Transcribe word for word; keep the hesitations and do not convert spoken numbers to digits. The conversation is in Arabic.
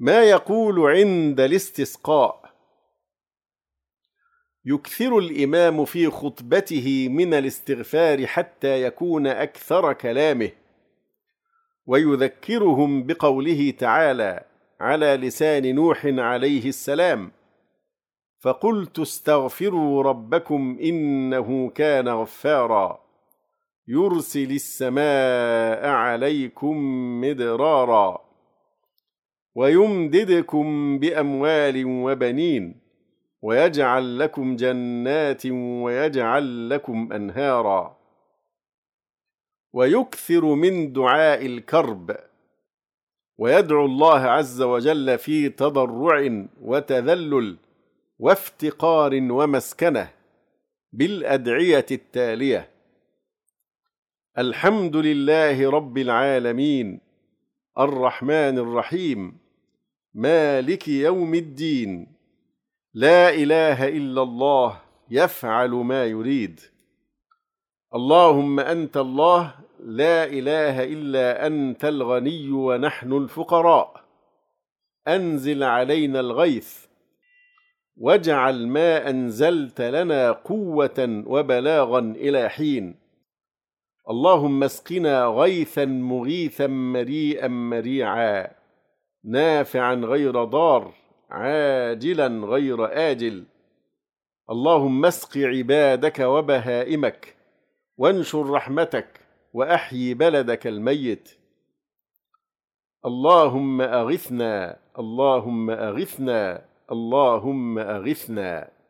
ما يقول عند الاستسقاء. يكثر الإمام في خطبته من الاستغفار حتى يكون أكثر كلامه، ويذكرهم بقوله تعالى على لسان نوح عليه السلام: فقلت استغفروا ربكم إنه كان غفارا يرسل السماء عليكم مدرارا ويمددكم بأموال وبنين ويجعل لكم جنات ويجعل لكم أنهارا. ويكثر من دعاء الكرب، ويدعو الله عز وجل في تضرع وتذلل وافتقار ومسكنة بالأدعية التالية: الحمد لله رب العالمين الرحمن الرحيم مالك يوم الدين لا إله إلا الله يفعل ما يريد. اللهم أنت الله لا إله إلا أنت الغني ونحن الفقراء، أنزل علينا الغيث واجعل ما أنزلت لنا قوة وبلاغا إلى حين. اللهم اسقنا غيثا مغيثا مريئا مريعا نافعا غير ضار عاجلا غير آجل. اللهم اسق عبادك وبهائمك وانشر رحمتك وأحيي بلدك الميت. اللهم أغثنا اللهم أغثنا اللهم أغثنا.